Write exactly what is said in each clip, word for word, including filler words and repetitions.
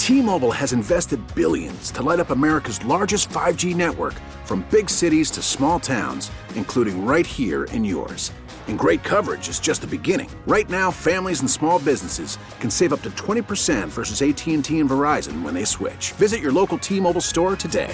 T-Mobile has invested billions to light up America's largest five G network, from big cities to small towns, including right here in yours. And great coverage is just the beginning. Right now, families and small businesses can save up to twenty percent versus A T and T and Verizon when they switch. Visit your local T-Mobile store today.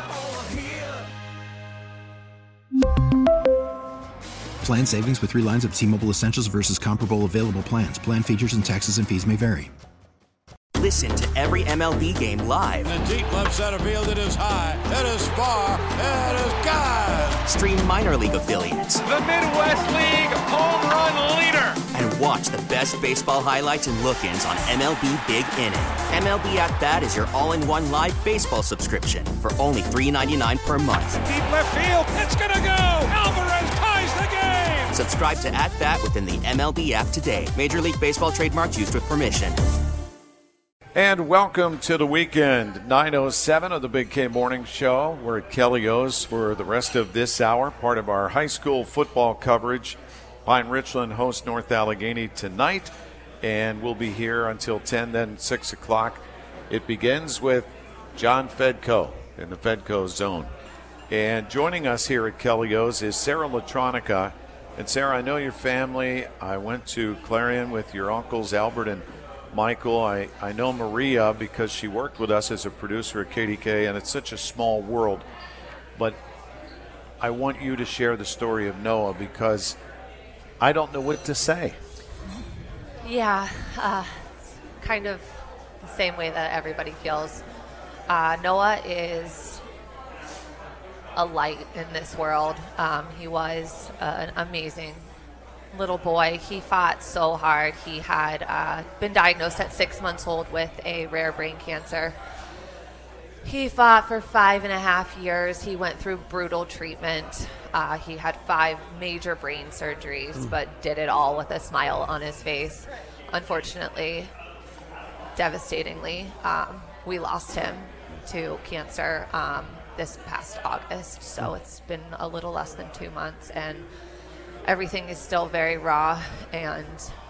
Plan savings with three lines of T-Mobile Essentials versus comparable available plans. Plan features and taxes and fees may vary. Listen to every M L B game live. In the deep left center field, it is high, it is far, it is gone. Stream minor league affiliates. The Midwest League home run leader. And watch the best baseball highlights and look-ins on M L B Big Inning. M L B At Bat is your all-in-one live baseball subscription for only three dollars and ninety-nine cents per month. Deep left field, it's gonna go. Alvarez ties the game. Subscribe to At Bat within the M L B app today. Major League Baseball trademarks used with permission. And welcome to the weekend, nine oh seven of the Big K Morning Show. We're at Kelly O's for the rest of this hour, part of our high school football coverage. Pine Richland hosts North Allegheny tonight, and we'll be here until ten, then six o'clock. It begins with John Fedko in the Fedko zone. And joining us here at Kelly O's is Sarah Latronica. And Sarah, I know your family. I went to Clarion with your uncles, Albert and Michael. I, I know Maria because she worked with us as a producer at K D K, and it's such a small world. But I want you to share the story of Noah because I don't know what to say. Yeah, uh, kind of the same way that everybody feels. Uh, Noah is a light in this world. Um, he was uh, an amazing little boy. He fought so hard. He had uh, been diagnosed at six months old with a rare brain cancer. He fought for five and a half years. He went through brutal treatment. Uh, he had five major brain surgeries, mm. but did it all with a smile on his face. Unfortunately, devastatingly, um, we lost him to cancer um, this past August. So mm. it's been a little less than two months, and everything is still very raw and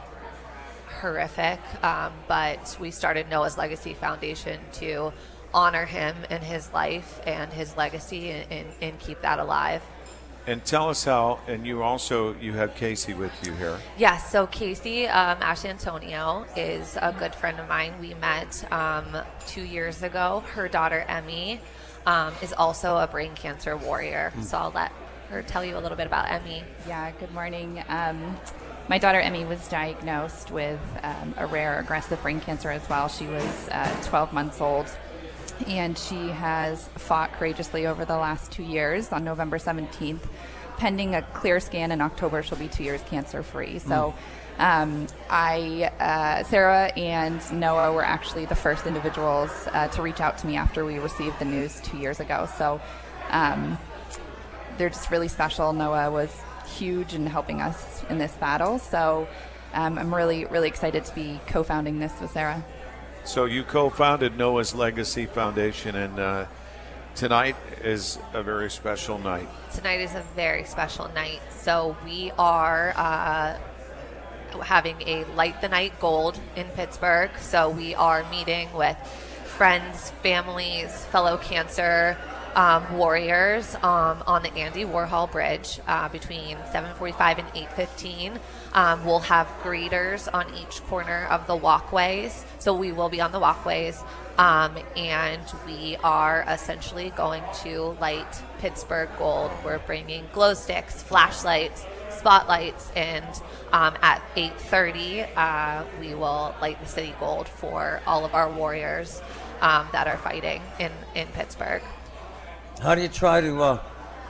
horrific, um, but we started Noah's Legacy Foundation to honor him and his life and his legacy and, and, and keep that alive. And tell us how, and you also, you have Casey with you here. Yes, so Casey, um, Ashley Antonio, is a good friend of mine. We met um, two years ago. Her daughter, Emmy, um, is also a brain cancer warrior, mm. so I'll let her tell you a little bit about Emmy. Yeah, good morning. Um, my daughter Emmy was diagnosed with um, a rare aggressive brain cancer as well. She was uh, twelve months old, and she has fought courageously over the last two years. On November seventeenth, pending a clear scan in October, she'll be two years cancer-free. So um, I, uh, Sarah and Noah were actually the first individuals uh, to reach out to me after we received the news two years ago. So um, they're just really special. Noah was huge in helping us in this battle. So um, I'm really, really excited to be co-founding this with Sarah. So you co-founded Noah's Legacy Foundation, and uh, tonight is a very special night. Tonight is a very special night. So we are uh, having a Light the Night Gold in Pittsburgh. So we are meeting with friends, families, fellow cancer Um, warriors um, on the Andy Warhol Bridge uh, between seven forty-five and eight fifteen. Um, we'll have greeters on each corner of the walkways, so we will be on the walkways, um, and we are essentially going to light Pittsburgh gold. We're bringing glow sticks, flashlights, spotlights, and um, at eight thirty uh, we will light the city gold for all of our warriors um, that are fighting in, in Pittsburgh. How do you try to, uh,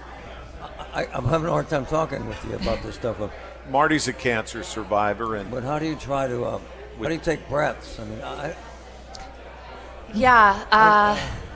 I, I'm having a hard time talking with you about this stuff. Uh, Marty's a cancer survivor. and But how do you try to, uh, how do you take breaths? I mean, I... Yeah, uh,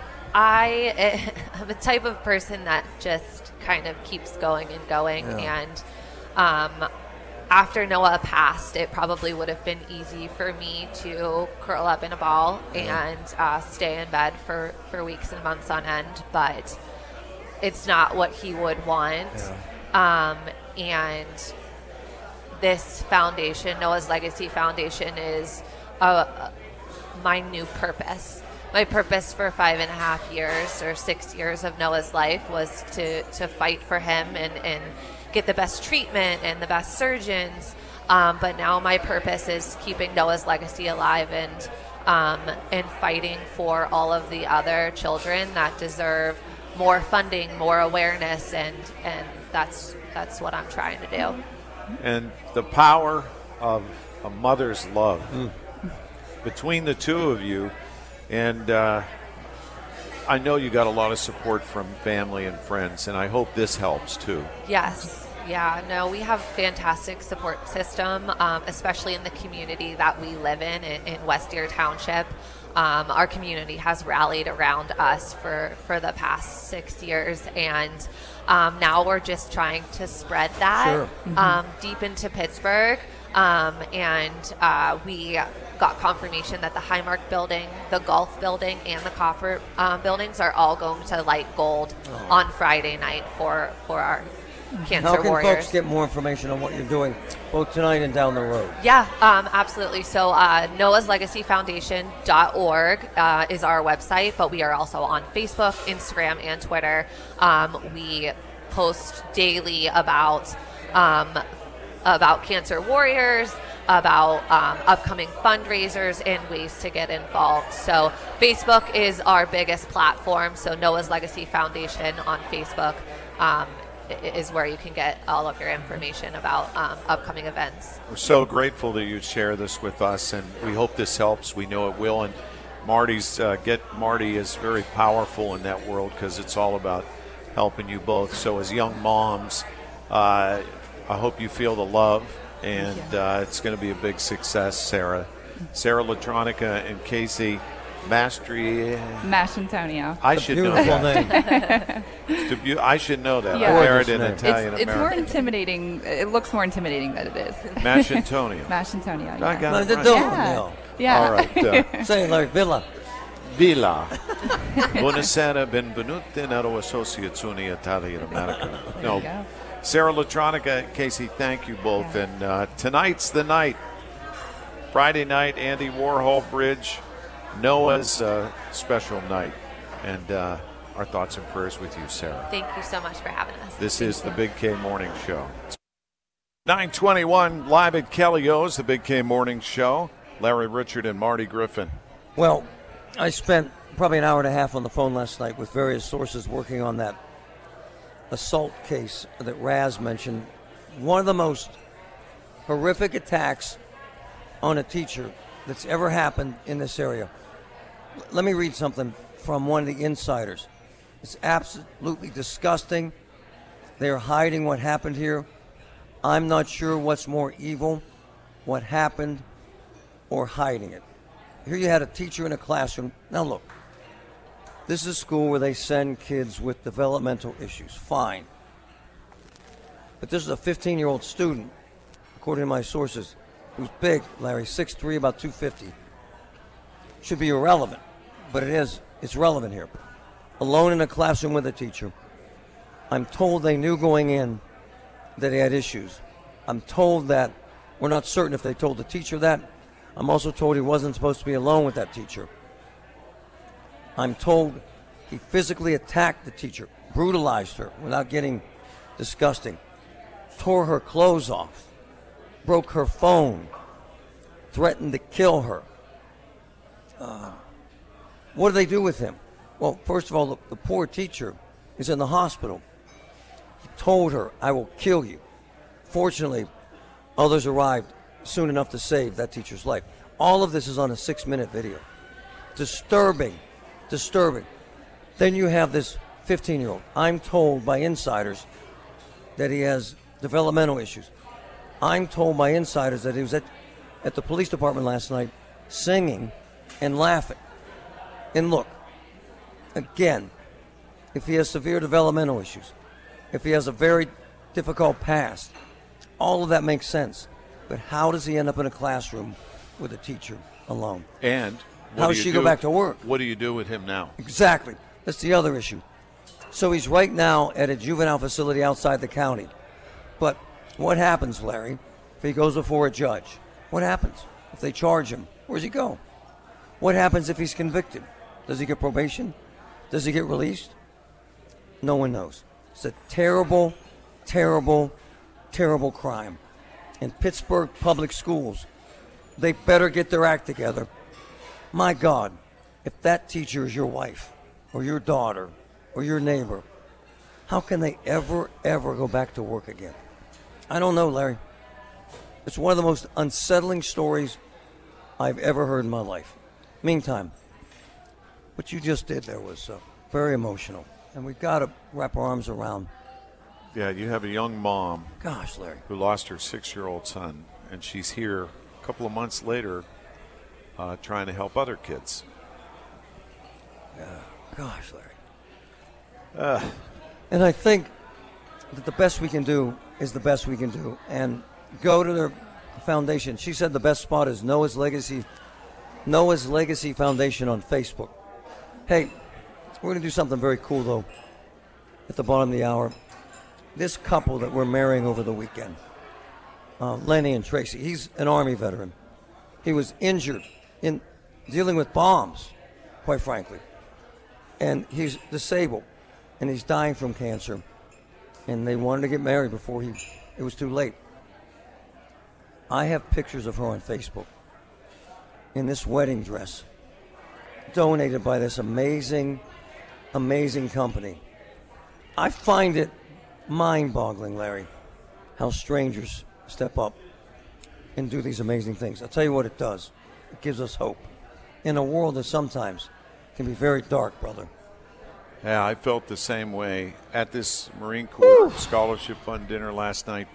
I, I'm a type of person that just kind of keeps going and going. Yeah. And um, after Noah passed, it probably would have been easy for me to curl up in a ball yeah. and uh, stay in bed for, for weeks and months on end. But it's not what he would want. Yeah. Um, and this foundation, Noah's Legacy Foundation, is a, my new purpose. My purpose for five and a half years or six years of Noah's life was to, to fight for him and, and get the best treatment and the best surgeons. Um, but now my purpose is keeping Noah's legacy alive and um, and fighting for all of the other children that deserve more funding, more awareness, and and that's that's what I'm trying to do. And the power of a mother's love mm. between the two of you, and uh, I know you got a lot of support from family and friends, and I hope this helps too. Yes. Yeah, no, we have fantastic support system, um, especially in the community that we live in, in, in West Deer Township. Um, our community has rallied around us for, for the past six years, and um, now we're just trying to spread that sure. mm-hmm. um, deep into Pittsburgh. Um, and uh, we got confirmation that the Highmark building, the golf building, and the Coffer um, buildings are all going to light gold oh. on Friday night for, for our Cancer How can Warriors. folks get more information on what you're doing both tonight and down the road? Yeah, um, absolutely. So uh, Noah's Legacy Foundation dot org uh, is our website, but we are also on Facebook, Instagram, and Twitter. Um, we post daily about um, about Cancer Warriors, about um, upcoming fundraisers and ways to get involved. So Facebook is our biggest platform. So Noah's Legacy Foundation on Facebook Um, is where you can get all of your information about um, upcoming events. We're so grateful that you share this with us, and we hope this helps. We know it will. And Marty's uh, get Marty is very powerful in that world because it's all about helping you both. So as young moms, uh, I hope you feel the love, and uh, it's going to be a big success, Sarah. Sarah Latronica and Casey Mastri. Mastantonio. I should know that. It's be- I should know that. Yeah. I married an Italian It's, it's more American. intimidating. It looks more intimidating than it is. Mastantonio. Mastantonio. I Yeah. got it No, right. don't. Yeah. No. Yeah. All right. Uh, Say it like Villa. Villa. Buonasera, benvenuti nella Associazione Italiana America. No. go. Sarah Latronica, Casey, thank you both. Yeah. And uh, tonight's the night. Friday night, Andy Warhol Bridge. Noah's uh, special night. And uh, our thoughts and prayers with you, Sarah. Thank you so much for having us. This is the Big K Morning Show. nine twenty-one live at Kelly O's, the Big K Morning Show. Larry Richard and Marty Griffin. Well, I spent probably an hour and a half on the phone last night with various sources working on that assault case that Raz mentioned. One of the most horrific attacks on a teacher that's ever happened in this area. Let me read something from one of the insiders. It's absolutely disgusting. They're hiding what happened here. I'm not sure what's more evil, what happened, or hiding it. Here you had a teacher in a classroom. Now look, this is a school where they send kids with developmental issues. Fine. But this is a fifteen-year-old student, according to my sources, who's big, Larry, six three, about two fifty. Should be irrelevant, but it is. It's relevant here. Alone in a classroom with a teacher. I'm told they knew going in that he had issues. I'm told that we're not certain if they told the teacher that. I'm also told he wasn't supposed to be alone with that teacher. I'm told he physically attacked the teacher, brutalized her without getting disgusting, tore her clothes off, broke her phone, threatened to kill her. Uh, what do they do with him? Well, first of all, the, the poor teacher is in the hospital. He told her, I will kill you. Fortunately, others arrived soon enough to save that teacher's life. All of this is on a six-minute video. Disturbing, disturbing. Then you have this fifteen-year-old. I'm told by insiders that he has developmental issues. I'm told by insiders that he was at, at the police department last night singing and laughing. And look, again, if he has severe developmental issues, if he has a very difficult past, all of that makes sense. But how does he end up in a classroom with a teacher alone? And how does she go back to work? What do you do with him now? Exactly. That's the other issue. So he's right now at a juvenile facility outside the county. But what happens, Larry, if he goes before a judge? What happens if they charge him? Where does he go? What happens if he's convicted? Does he get probation? Does he get released? No one knows. It's a terrible, terrible, terrible crime. And Pittsburgh public schools, they better get their act together. My God, if that teacher is your wife or your daughter or your neighbor, how can they ever, ever go back to work again? I don't know, Larry. It's one of the most unsettling stories I've ever heard in my life. Meantime, what you just did there was uh, very emotional, and we've got to wrap our arms around. Yeah, you have a young mom. Gosh, Larry. Who lost her six-year-old son, and she's here a couple of months later uh, trying to help other kids. Yeah, gosh, Larry. Uh, and I think that the best we can do is the best we can do, and go to their foundation. She said the best spot is Noah's Legacy, Noah's Legacy Foundation on Facebook. Hey, we're going to do something very cool, though, at the bottom of the hour. This couple that we're marrying over the weekend, uh, Lenny and Tracy, he's an Army veteran. He was injured in dealing with bombs, quite frankly. And he's disabled, and he's dying from cancer. And they wanted to get married before he, it was too late. I have pictures of her on Facebook in this wedding dress, donated by this amazing, amazing company. I find it mind-boggling, Larry, how strangers step up and do these amazing things. I'll tell you what it does. It gives us hope in a world that sometimes can be very dark, brother. Yeah, I felt the same way at this Marine Corps Woo. Scholarship Fund dinner last night.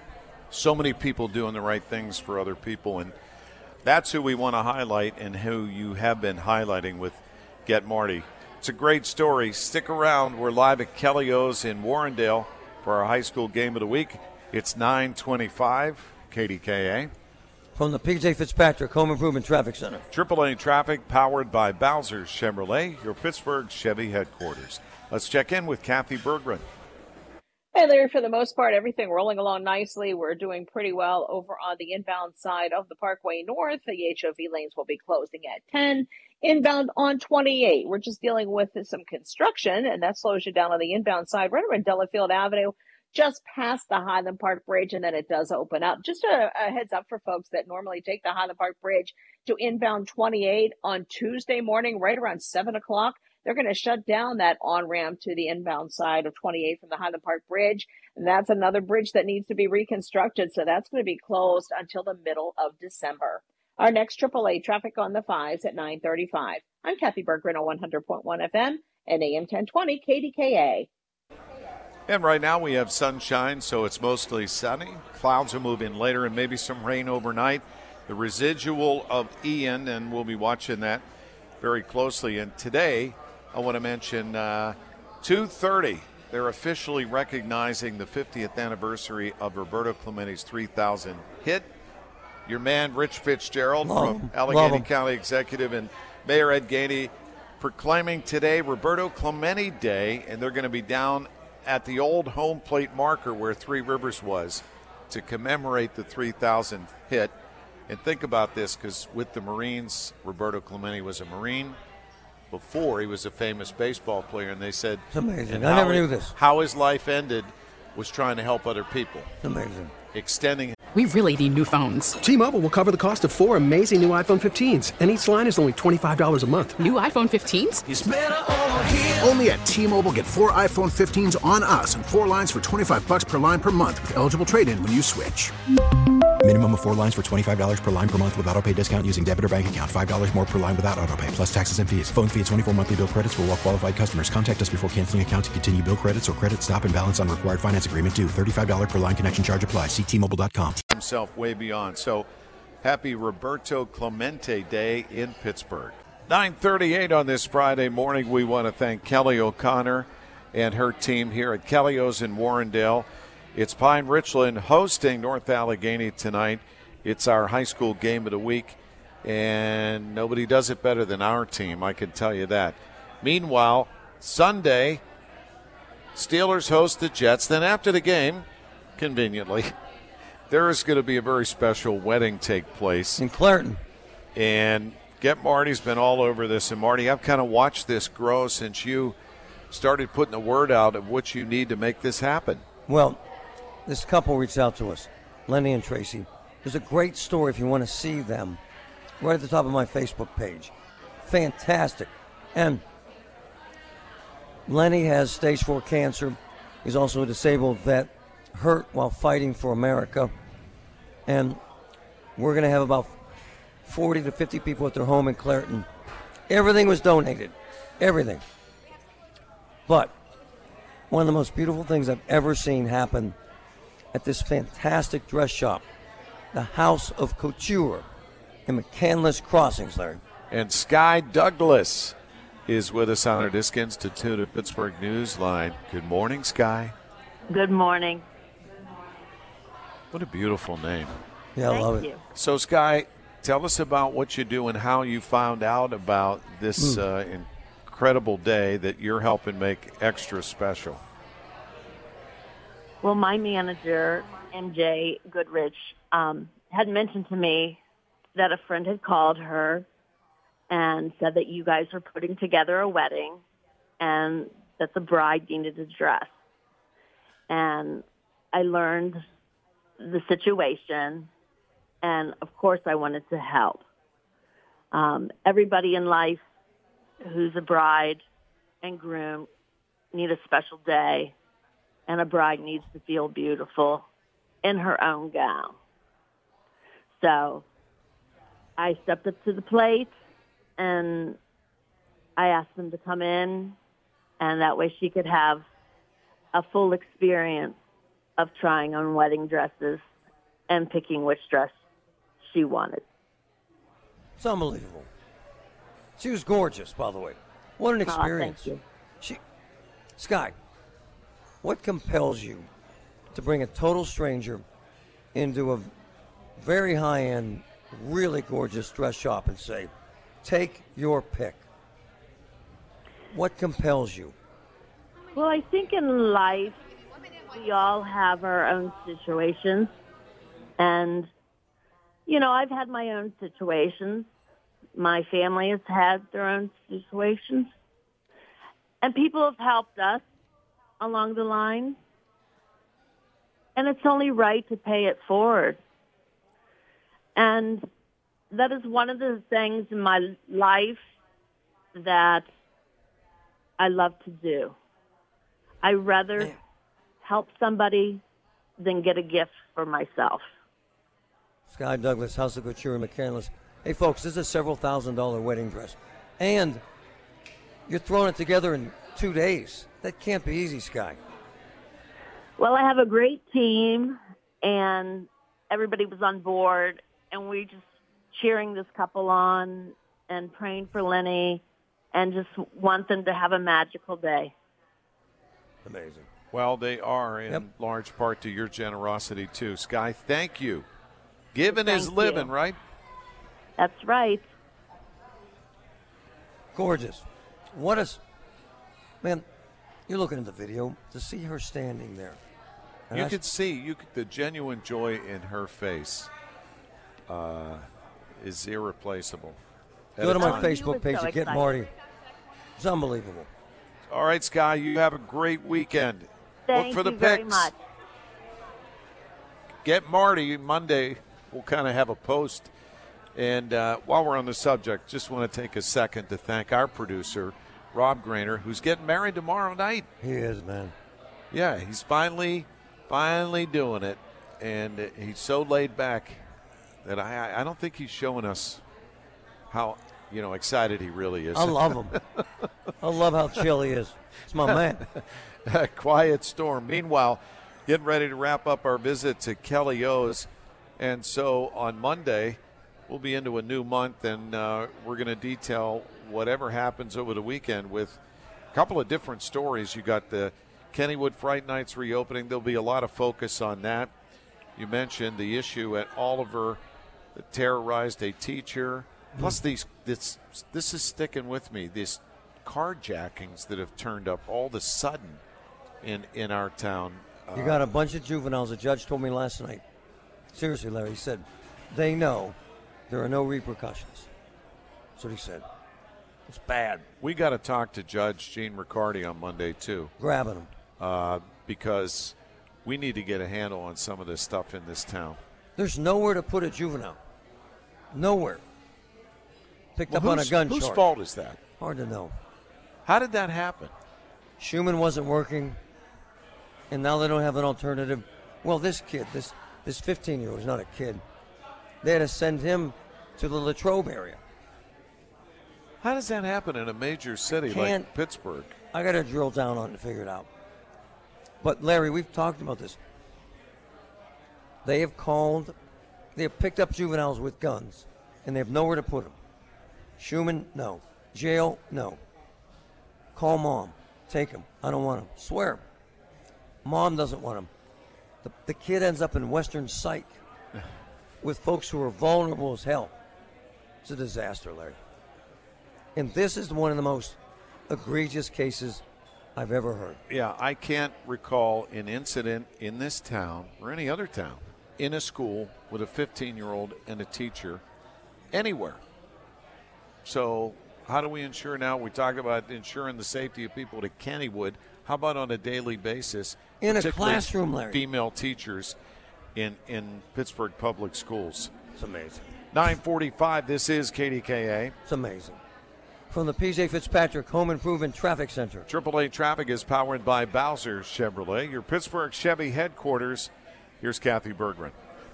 So many people doing the right things for other people, and that's who we want to highlight and who you have been highlighting with Get Marty. It's a great story. Stick around. We're live at Kelly O's in Warrendale for our high school game of the week. It's nine twenty-five, K D K A. From the P J Fitzpatrick Home Improvement Traffic Center. Triple A Traffic, powered by Bowser's Chevrolet, your Pittsburgh Chevy headquarters. Let's check in with Kathy Berggren. Hey, Larry, for the most part, everything rolling along nicely. We're doing pretty well over on the inbound side of the Parkway North. The H O V lanes will be closing at ten. Inbound on twenty-eight. We're just dealing with some construction, and that slows you down on the inbound side right around Delafield Avenue, just past the Highland Park Bridge, and then it does open up. Just a, a heads up for folks that normally take the Highland Park Bridge to inbound twenty-eight on Tuesday morning, right around seven o'clock. They're going to shut down that on-ramp to the inbound side of twenty-eight from the Highland Park Bridge. And that's another bridge that needs to be reconstructed, so that's going to be closed until the middle of December. Our next triple A traffic on the fives at nine thirty-five. I'm Kathy Berggren on one hundred point one F M and A M ten twenty K D K A. And right now we have sunshine, so it's mostly sunny. Clouds will move in later and maybe some rain overnight. The residual of Ian, and we'll be watching that very closely. And today, I want to mention uh, two thirty. They're officially recognizing the fiftieth anniversary of Roberto Clemente's three thousand hit. Your man, Rich Fitzgerald Love from him. Allegheny County Executive and Mayor Ed Gainey proclaiming today Roberto Clemente Day, and they're going to be down at the old home plate marker where Three Rivers was to commemorate the three thousandth hit. And think about this, because with the Marines, Roberto Clemente was a Marine. Before, he was a famous baseball player, and they said it's amazing. I never he, knew this. How his life ended was trying to help other people. It's amazing. Extending. We really need new phones. T-Mobile will cover the cost of four amazing new iPhone fifteens, and each line is only twenty-five dollars a month. New iPhone fifteens? It's better over here. Only at T-Mobile, get four iPhone fifteens on us and four lines for twenty-five dollars per line per month with eligible trade-in when you switch. Minimum of four lines for twenty-five dollars per line per month with autopay discount using debit or bank account. five dollars more per line without autopay, plus taxes and fees. Phone fee at twenty-four monthly bill credits for well-qualified customers. Contact us before canceling account to continue bill credits or credit stop and balance on required finance agreement due. thirty-five dollars per line connection charge applies. See T Mobile dot com. Himself way beyond. So happy Roberto Clemente Day in Pittsburgh. nine thirty-eight on this Friday morning. We want to thank Kelly O'Connor and her team here at Kelly O's in Warrendale. It's Pine Richland hosting North Allegheny tonight. It's our high school game of the week, and nobody does it better than our team, I can tell you that. Meanwhile, Sunday, Steelers host the Jets. Then after the game, conveniently, there is going to be a very special wedding take place. In Clareton. And Get Marty's been all over this. And, Marty, I've kind of watched this grow since you started putting the word out of what you need to make this happen. Well, this couple reached out to us, Lenny and Tracy. There's a great story if you want to see them right at the top of my Facebook page. Fantastic. And Lenny has stage four cancer. He's also a disabled vet, hurt while fighting for America. And we're going to have about forty to fifty people at their home in Clairton. Everything was donated. Everything. But one of the most beautiful things I've ever seen happen at this fantastic dress shop, the House of Couture in McCandless Crossings, Larry. And Sky Douglas is with us on our Disc Institute of Pittsburgh Newsline. Good morning, Sky. Good morning. What a beautiful name. Yeah, I Thank love you. it. So, Sky, tell us about what you do and how you found out about this Mm. uh, incredible day that you're helping make extra special. Well, my manager, M J Goodrich, um, had mentioned to me that a friend had called her and said that you guys were putting together a wedding and that the bride needed a dress. And I learned the situation, and of course I wanted to help. Um, everybody in life who's a bride and groom need a special day, and a bride needs to feel beautiful in her own gown. So I stepped up to the plate, and I asked them to come in, and that way she could have a full experience of trying on wedding dresses and picking which dress she wanted. It's unbelievable. She was gorgeous, by the way. What an Aw, thank experience. you. She, Sky, what compels you to bring a total stranger into a very high-end, really gorgeous dress shop and say, take your pick? What compels you? Well, I think in life we all have our own situations. And, you know, I've had my own situations. My family has had their own situations. And people have helped us along the line. And it's only right to pay it forward. And that is one of the things in my life that I love to do. I rather Man. help somebody than get a gift for myself. Sky Douglas, House of Couture in McCandless. Hey, folks, this is a several thousand dollar wedding dress. And you're throwing it together in two days. That can't be easy, Sky. Well, I have a great team, and everybody was on board, and we just cheering this couple on and praying for Lenny and just want them to have a magical day. Amazing. Well, they are in Yep. large part to your generosity, too. Sky, thank you. Giving Thank is living, you. right? That's right. Gorgeous. What is, man, you're looking at the video to see her standing there. And You I- could see you could, the genuine joy in her face uh, is irreplaceable. At Go a to my time. Facebook page so and get excited. Marty. It's unbelievable. All right, Sky, you have a great weekend. Thank Look for the you very pics. much. Get Marty Monday. We'll kind of have a post. And uh, while we're on the subject, just want to take a second to thank our producer, Rob Grainer, who's getting married tomorrow night. He is, man. Yeah, he's finally, finally doing it. And uh, he's so laid back that I, I don't think he's showing us how, you know, excited he really is. I love him. I love how chill he is. It's my man. Quiet storm. Meanwhile, getting ready to wrap up our visit to Kelly O's. And so on Monday, we'll be into a new month, and uh, we're going to detail whatever happens over the weekend with a couple of different stories. You got the Kennywood Fright Nights reopening. There'll be a lot of focus on that. You mentioned the issue at Oliver that terrorized a teacher. Plus, these this this is sticking with me. These carjackings that have turned up all of a sudden in in our town. You got a bunch of juveniles. A judge told me last night. Seriously, Larry, he said they know there are no repercussions. That's what he said. It's bad. We got to talk to Judge Gene Riccardi on Monday, too. Grabbing him. Uh, because we need to get a handle on some of this stuff in this town. There's nowhere to put a juvenile. Nowhere. Picked well, up on a gun whose charge. Whose fault is that? Hard to know. How did that happen? Schumann wasn't working, and now they don't have an alternative. Well, this kid, this this fifteen-year-old is not a kid. They had to send him to the Latrobe area. How does that happen in a major city Can't, like Pittsburgh? I got to drill down on it to figure it out. But, Larry, we've talked about this. They have called, they have picked up juveniles with guns, and they have nowhere to put them. Schumann, no. Jail, no. Call mom. Take him. I don't want him. Swear. Mom doesn't want him. The, the kid ends up in Western Psych with folks who are vulnerable as hell. It's a disaster, Larry. And this is one of the most egregious cases I've ever heard. Yeah, I can't recall an incident in this town or any other town in a school with a fifteen-year-old and a teacher anywhere. So how do we ensure now? We talk about ensuring the safety of people at Kennywood. How about on a daily basis? In a classroom, Larry. Female teachers in, in Pittsburgh public schools. It's amazing. nine forty-five, this is K D K A. It's amazing. From the P J Fitzpatrick Home Improvement Traffic Center. triple A Traffic is powered by Bowser Chevrolet, your Pittsburgh Chevy headquarters. Here's Kathy Bergman.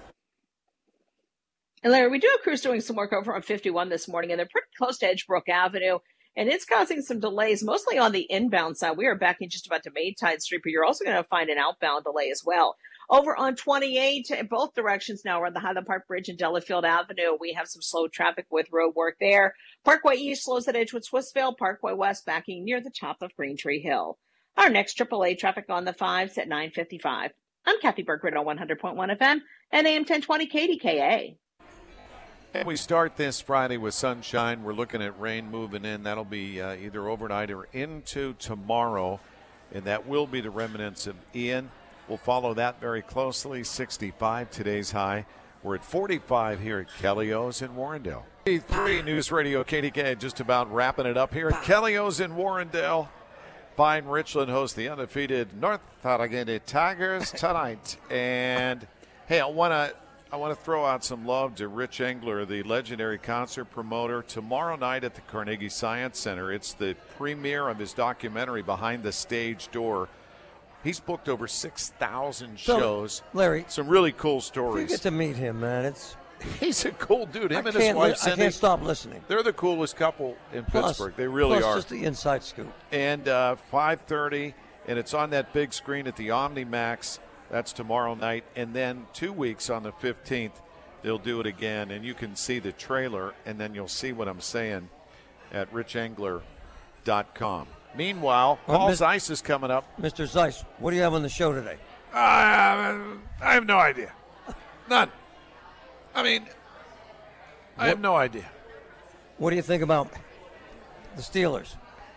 And Larry, we do have crews doing some work over on fifty-one this morning, and they're pretty close to Edgebrook Avenue, and it's causing some delays, mostly on the inbound side. We are backing just about to Maytide Street, but you're also going to find an outbound delay as well. Over on twenty-eight, in both directions now, we're on the Highland Park Bridge and Delafield Avenue. We have some slow traffic with road work there. Parkway East slows at Edgewood Swissvale. Parkway West backing near the top of Green Tree Hill. Our next triple A traffic on the fives at nine fifty-five. I'm Kathy Bergman on one hundred point one F M and A M ten twenty K D K A. And we start this Friday with sunshine. We're looking at rain moving in. That'll be uh, either overnight or into tomorrow, and that will be the remnants of Ian. We'll follow that very closely. sixty-five today's high. We're at forty-five here at Kelly O's in Warrendale. three News Radio K D K, just about wrapping it up here at Kelly O's in Warrendale. Fine Richland hosts the undefeated North Allegheny Tigers tonight. And hey, I want to I want to throw out some love to Rich Engler, the legendary concert promoter. Tomorrow night at the Carnegie Science Center, it's the premiere of his documentary Behind the Stage Door. He's booked over six thousand So, shows. Larry, some really cool you stories. get to meet him, man. It's He's a cool dude. Him I and his can't wife, li- I Cindy. can't stop listening. They're the coolest couple in Plus- Pittsburgh. They really plus are. just the inside scoop. And uh, five thirty, and it's on that big screen at the OmniMax. That's tomorrow night. And then two weeks on the fifteenth, they'll do it again. And you can see the trailer, and then you'll see what I'm saying at rich engler dot com. Meanwhile, Well, Paul Mis- Zeiss is coming up. Mister Zeiss, what do you have on the show today? Uh, I have no idea. None. I mean, I have no idea. What do you think about the Steelers?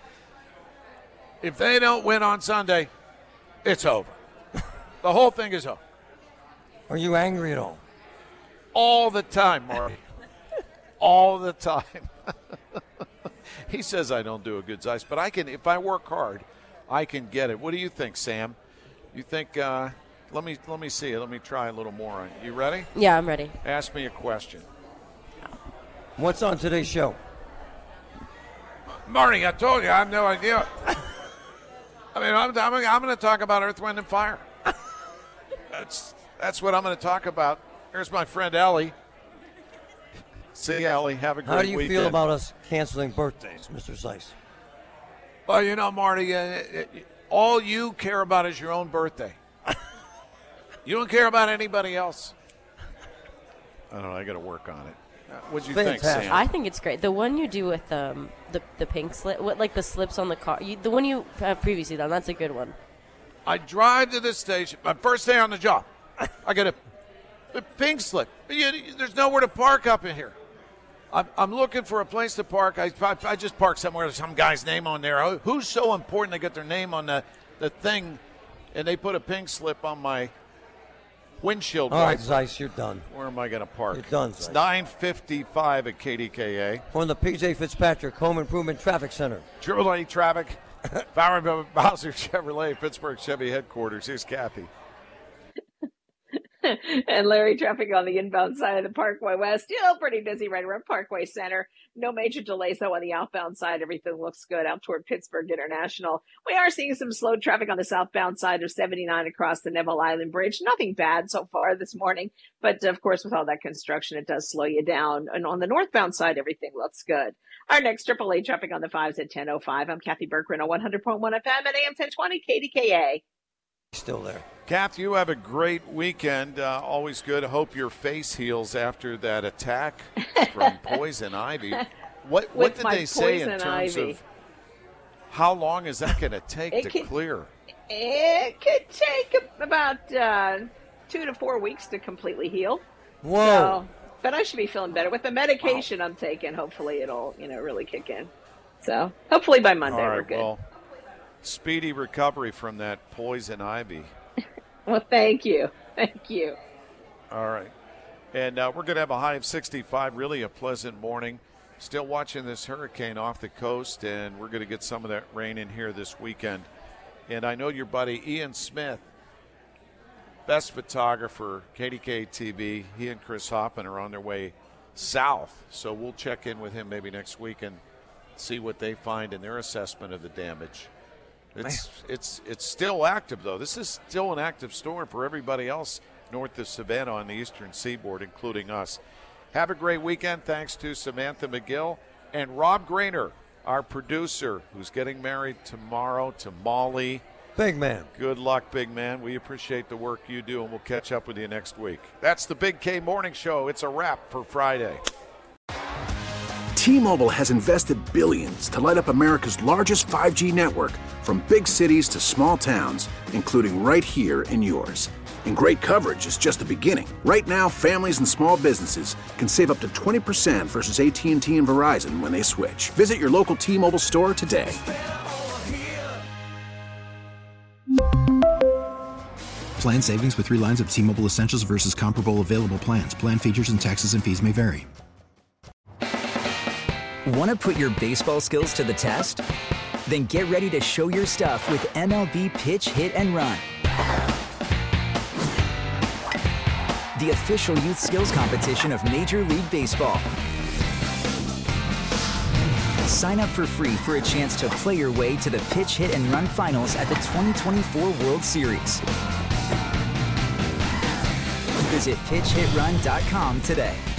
If they don't win on Sunday, it's over. The whole thing is over. Are you angry at all? All the time, Marty. All the time. He says I don't do a good Zeiss, but I can, if I work hard, I can get it. What do you think, Sam? You think, uh, let me let me see it. Let me try a little more on it. You ready? Yeah, I'm ready. Ask me a question. What's on today's show? Marty, I told you, I have no idea. I mean, I'm, I'm, I'm going to talk about Earth, Wind, and Fire. That's that's what I'm going to talk about. Here's my friend Ellie. See, Ellie, have a great weekend. How do you weekend. feel about us canceling birthdays, Mister Zeiss? Well, you know, Marty, uh, it, it, all you care about is your own birthday. You don't care about anybody else. I don't know. I got to work on it. Uh, what'd you Fantastic. think, Sam? I think it's great. The one you do with um, the the pink slip, what like the slips on the car. You, the one you have previously done. That's a good one. I drive to the station, my first day on the job. I get a, a pink slip. You, there's nowhere to park up in here. I'm, I'm looking for a place to park. I, I, I just park somewhere with some guy's name on there. Who's so important they get their name on the, the thing, and they put a pink slip on my windshield All right, wiper. Zeiss, you're done. Where am I going to park? You're done, It's Zeiss. nine fifty-five at K D K A. From the P J Fitzpatrick Home Improvement Traffic Center. Triple A Traffic, Farmer Bowser Chevrolet, Pittsburgh Chevy headquarters. Here's Kathy. And Larry, traffic on the inbound side of the Parkway West, still pretty busy right around Parkway Center. No major delays, though, on the outbound side. Everything looks good out toward Pittsburgh International. We are seeing some slow traffic on the southbound side of seventy-nine across the Neville Island Bridge. Nothing bad so far this morning, but of course, with all that construction, it does slow you down. And on the northbound side, everything looks good. Our next triple A traffic on the fives at ten oh five. I'm Kathy Berkman on one hundred point one F M at A M ten twenty K D K A. Still there. Kath, you have a great weekend. Uh, always good. Hope your face heals after that attack from poison ivy. What what did they say in terms ivy. of how long is that going to take it to could, clear? It could take about uh, two to four weeks to completely heal. Whoa! So, but I should be feeling better with the medication wow. I'm taking. Hopefully, it'll you know really kick in. So hopefully by Monday All right, we're good. Well, speedy recovery from that poison ivy. Well, thank you. Thank you. All right. And uh, we're going to have a high of sixty-five, really a pleasant morning. Still watching this hurricane off the coast, and we're going to get some of that rain in here this weekend. And I know your buddy Ian Smith, best photographer, K D K T V, he and Chris Hoffman are on their way south. So we'll check in with him maybe next week and see what they find in their assessment of the damage. It's it's it's still active, though. This is still an active storm for everybody else north of Savannah on the eastern seaboard, including us. Have a great weekend. Thanks to Samantha McGill and Rob Grainer, our producer, who's getting married tomorrow to Molly. Big man. Good luck, big man. We appreciate the work you do, and we'll catch up with you next week. That's the Big K Morning Show. It's a wrap for Friday. T-Mobile has invested billions to light up America's largest five G network, from big cities to small towns, including right here in yours. And great coverage is just the beginning. Right now, families and small businesses can save up to twenty percent versus A T and T and Verizon when they switch. Visit your local T-Mobile store today. Plan savings with three lines of T-Mobile Essentials versus comparable available plans. Plan features and taxes and fees may vary. Want to put your baseball skills to the test? Then get ready to show your stuff with M L B Pitch, Hit, and Run. The official youth skills competition of Major League Baseball. Sign up for free for a chance to play your way to the Pitch, Hit, and Run finals at the twenty twenty-four World Series. Visit pitch hit run dot com today.